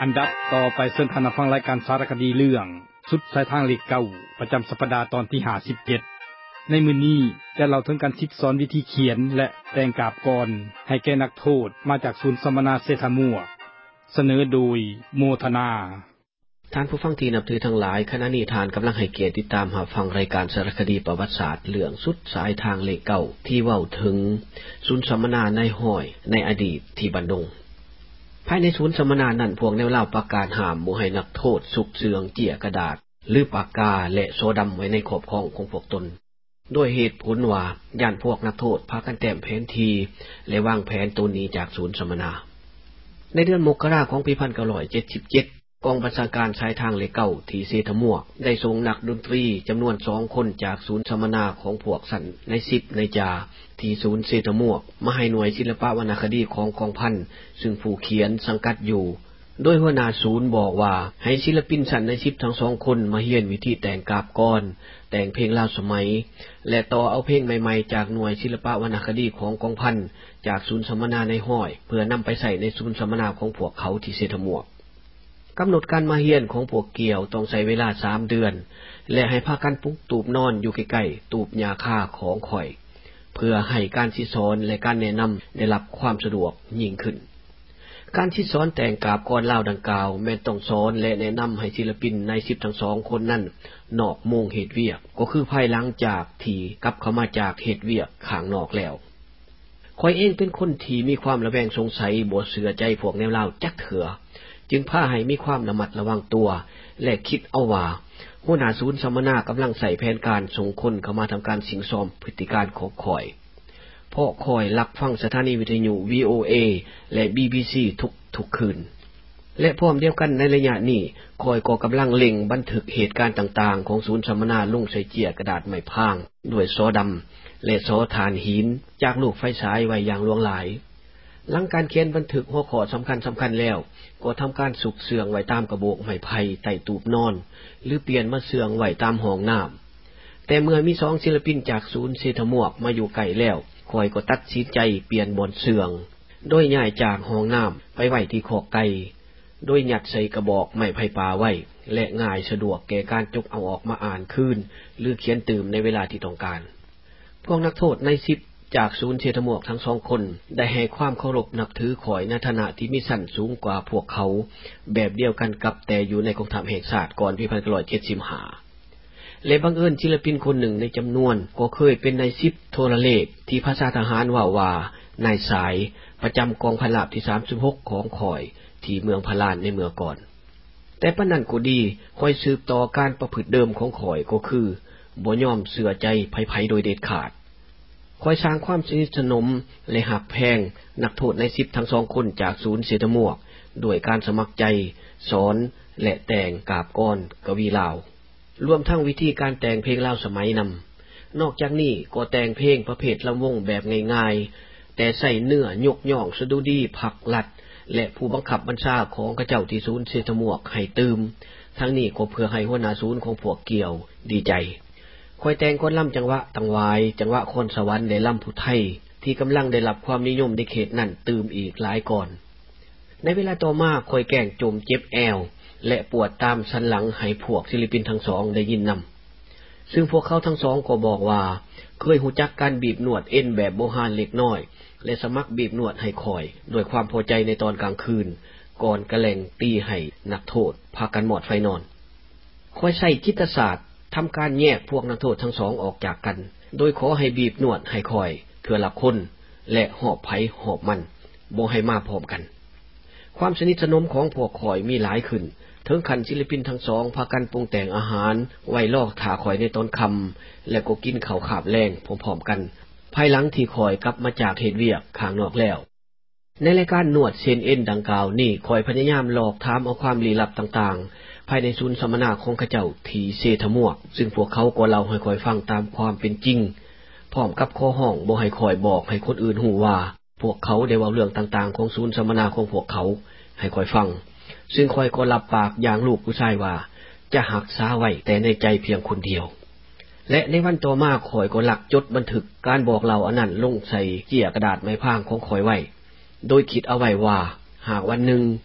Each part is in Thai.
อันดับต่อไปเชิญท่านฟังรายการสารคดีเรื่องสุดสายทางเลขเก้าประจำสัปดาห์ตอนที่57ในมื้อนี้จะเล่าถึงการสอนวิธีเขียนและแต่งกาบกรให้แก่นักโทษมาจากศูนย์สัมมนาเศรษฐมั่วเสนอโดยโมทนาท่านผู้ฟังที่นับถือทั้งหลายขณะนี้ท่านกำลังให้เกียรติติดตามรับฟังรายการสารคดีประวัติศาสตร์เรื่องสุดสายทางเลขเก้าที่เว้าถึงศูนย์สัมมนาในห้อยในอดีตที่บันดงภายในศูนย์สัมมนานั้นพวกแนวเล่าประกาศห้ามบ่ให้นักโทษสุกเสืองเจี่ยกระดาษหรือปากกาและโซดำไว้ในครอบครองของพวกตนด้วยเหตุผลว่าย่านพวกนักโทษพากันแต้มแผนทีและวางแผนตัวหนีจากศูนย์สัมมนาในเดือนมกราคมของปี1977กองบัญชาการชายทางเลขเก้าที่เศรษฐมั่วได้ส่งนักดนตรีจำนวน2คนจากศูนย์สัมมนาของพวกสันใน10ในจาที่ศูนย์เศรษฐมั่วมาให้หน่วยศิลปวรรณคดีของกองพันซึ่งผู้เขียนสังกัดอยู่โดยหัวหน้าศูนย์บอกว่าให้ศิลปินสันใน10ทั้ง2คนมาเรียนวิธีแต่งกาบกรแต่งเพลงลาวสมัยและต่อเอาเพลงใหม่ๆจากหน่วยศิลปวรรณคดีของกองพันจากศูนย์สัมมนาในห้อยเพื่อนำไปใส่ในศูนย์สัมมนาของพวกเขาที่เศรษฐมั่วกำหนดการมาเรียนของพวกเกี่ยวต้องใช้เวลา3เดือนและให้พากันปลุกตูบนอนอยู่ใกล้ๆตูบยาค่าของข่อยเพื่อให้การสิสอนและการแนะนำได้รับความสะดวกยิ่งขึ้นการสิสอนแต่งกาบกรลาวดังกล่าวแม้นต้องสอนและแนะนำให้ศิลปินใน10ทั้ง2คนนั้นนอกโมงเหตุเวียกก็คือภายหลังจากที่กลับเข้ามาจากเหตุเวียกข้างนอกแล้วข่อยเองเป็นคนที่มีความระแวงสงสัยบ่เชื่อใจพวกแนวลาวจักเถื่อจึงพาให้มีความระมัดระวังตัวและคิดเอาว่าหัวหน้าศูนย์สัมมนากำลังใส่แผนการส่งคนเข้ามาทำการสิงซ้อมพฤติการของข่อยเพราะข่อยรับฟังสถานีวิทยุ VOA และ BBC ทุกคืนและพร้อมเดียวกันในระยะนี้ข่อยก็กำลังเล็งบันทึกเหตุการณ์ต่างๆของศูนย์สัมมนาลงใส่เจียกระดาษไม้พางด้วยซอดำและซอถ่านหินจากลูกไฟฉายไว้อย่างหลวงหลายหลังการเขียนบันทึกหัวข้อสำคัญแล้วก็ทำการสุกเสื่องไว้ตามกระโบอกไม้ไผ่ใต้ตูบนอนหรือเปลี่ยนมาเสื่องไว้ตามห้องน้ำแต่เมื่อมี2ศิลปินจากศูนย์เศรษฐมั่วมาอยู่ใกล้แล้วข่อยก็ตัดสินใจเปลี่ยนบอนเสื่องโดยย้ายจากห้องน้ำไปไว้ที่คอกไก่โดยยัดใส่กระบอกไม้ไผ่ป่าไว้และง่ายสะดวกแก่การจกเอาออกมาอ่านคืนหรือเขียนตื่มในเวลาที่ต้องการพวกนักโทษใน10จากศูนย์เศรษฐมั่วทั้ง2คนได้ให้ความเคารพนับถือข่อยในฐานะที่มีชั้นสูงกว่าพวกเขาแบบเดียวกันกับแต่อยู่ในกองทัพแห่งชาติก่อนปี1975และบังเอิญศิลปินคนหนึ่งในจำนวนก็เคยเป็นนาย10โทรเลขที่ภาษาทหารว่านายสายประจำกองพลราบที่36ของข่อยที่เมืองพะลานในเมื่อก่อนแต่ปานนั้นก็ดีข่อยสืบต่อการประพฤติเดิมของข่อยก็คือบ่ยอมเชื่อใจไผๆโดยเด็ดขาดคอยสร้างความสนิทสนมและหักแพงนักโทษใน10ทั้ง2คนจากศูนย์เศรษฐมั่วด้วยการสมัครใจสอนและแต่งกาบกรกวีลาวรวมทั้งวิธีการแต่งเพลงลาวสมัยนำนอกจากนี้ก็แต่งเพลงประเภทลำวงแบบง่ายๆแต่ใส่เนื้อยกย่องสะดุดีผักลัดและผู้บังคับบัญชาของกระเจ้าที่ศูนย์เศรษฐมั่วให้ตื่มทั้งนี้ก็เพื่อให้หัวหน้าศูนย์ของพวกเกี่ยวดีใจคอยแต่งคนล่ำจังหวะตังวายจังหวะคนสวรรค์และล่ำผู้ไทยที่กำลังได้รับความนิยมในเขตนั้นตื่มอีกหลายก่อนในเวลาต่อมาคอยแกล้งจมเจ็บแอวและปวดตามสันหลังให้พวกศิลปินทั้ง2ได้ยินนำซึ่งพวกเขาทั้ง2ก็บอกว่าเคยหูจักการบีบนวดเอ็นแบบโบราณเล็กน้อยและสมัครบีบนวดให้คอยด้วยความพอใจในตอนกลางคืนก่อนกระแลงตีให้นักโทษพากันหมดไฟนอนคอยใช้จิตศาสตร์ทำการแยกพวกนักโทษทั้ง2ออกจากกันโดยขอให้บีบนวดให้คอยเทื่อละคนและหอบไผหอบมันบ่ให้มาพร้อมกันความสนิทสนมของพวกคอยมีหลายขึ้นถึงขั้นศิลปินทั้ง2พากันปรุงแต่งอาหารไว้รอท่าคอยในตอนค่ำและก็กินข้าวขาบแลงพร้อมๆกันภายหลังที่คอยกลับมาจากเฮ็ดเวียกข้างนอกแล้วในรายการนวดเซนเอ็นดังกล่าวนี่คอยพยายามหลอกถามเอาความลี้ลับต่างๆภายในศูนย์สัมมนาของข้าเจ้าที่เศรษฐมั่วซึ่งพวกเขาก็เล่าให้คอยฟังตามความเป็นจริงพร้อมกับข้อห้องบ่ให้คอยบอกให้คนอื่นรู้ว่าพวกเขาได้เว้าเรื่องต่างๆของศูนย์สัมมนาของพวกเขาให้คอยฟังซึ่งคอยก็รับปากอย่างลูกผู้ชายว่าจะหักษาไว้แต่ในใจเพียงคนเดียวและในวันต่อมาคอยก็หลักจดบันทึกการบอกเล่าอันนั้นลงใส่เจี่ยกระดาษไม้พางของคอยไว้โดยคิดเอาไว้ว่าหากวันหนึ่งค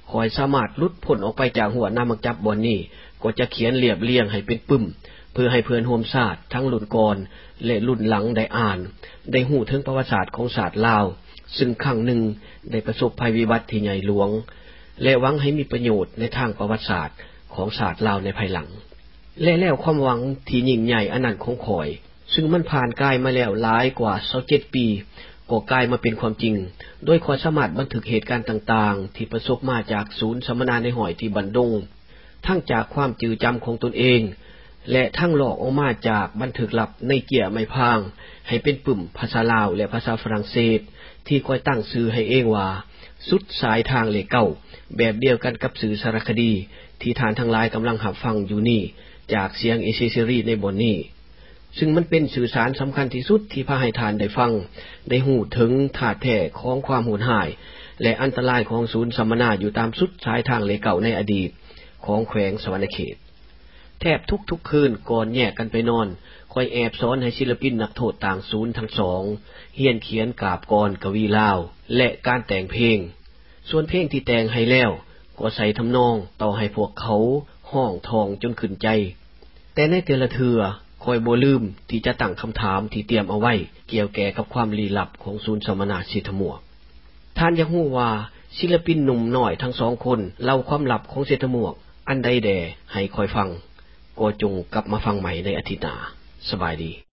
ขอยสามารถหลุดพ้นออกไปจากหัวหน้ามักจับบอนนี้ก็จะเขียนเรียบเรียงให้เป็นปึ้มเพื่อให้เพื่อนร่วมชาติทั้งรุ่นก่อนและรุ่นหลังได้อ่านได้ฮู้ถึงประวัติศาสตร์ของชาติลาวซึ่งครั้งหนึ่งได้ประสบภัยวิบัติที่ใหญ่หลวงและหวังให้มีประโยชน์ในทางประวัติศาสตร์ของชาติลาวในภายหลังและแล้วความหวังที่ยิ่งใหญ่อันนั้นของข่อยซึ่งมันผ่านกายมาแล้วหลายกว่า27ปีก็กลายมาเป็นความจริงโดยความสามารถบันทึกเหตุการณ์ต่างๆที่ประสบมาจากศูนย์สัมมนาในห้อยที่บันดงทั้งจากความจือจำของตนเองและทั้งหลอกออกมาจากบันทึกลับในเกี่ยไม้พางให้เป็นปึ่มภาษาลาวและภาษาฝรั่งเศสที่ค่อยตั้งชื่อให้เองว่าสุดสายทางเลขเก้าแบบเดียวกันกับสื่อสารคดีที่ท่านทั้งหลายกำลังรับฟังอยู่นี่จากเสียงเอเซซีรีในบทนี้ซึ่งมันเป็นสื่อสารสำคัญที่สุดที่พาให้ทานได้ฟังได้หูถึงธาตุแท้ของความโหดร้ายและอันตรายของศูนย์สัมมนาอยู่ตามสุดสายทางเลขเก้าในอดีตของแขวงสวรรณเขตแทบทุกๆคืนก่อนแยกกันไปนอนคอยแอบสอนให้ศิลปินนักโทษต่างศูนย์ทั้งสองเรียนเขียนกาบกรกวีลาวและการแต่งเพลงส่วนเพลงที่แต่งให้แล้วก็ใส่ทำนองต่อให้พวกเขาห้องทองจนขึ้นใจแต่ในแต่ละเทื่อคอยบ่ลืมที่จะตั้งคำถามที่เตรียมเอาไว้เกี่ยวแก่กับความลี้ลับของศูนย์สัมมนาสิทธมวกท่านอยากรู้ว่าศิลปินหนุ่มน้อยทั้งสองคนเล่าความลับของสิทธมวกอันใดแด่ให้คอยฟังก็จงกลับมาฟังใหม่ในอาทิตย์หน้าสบายดี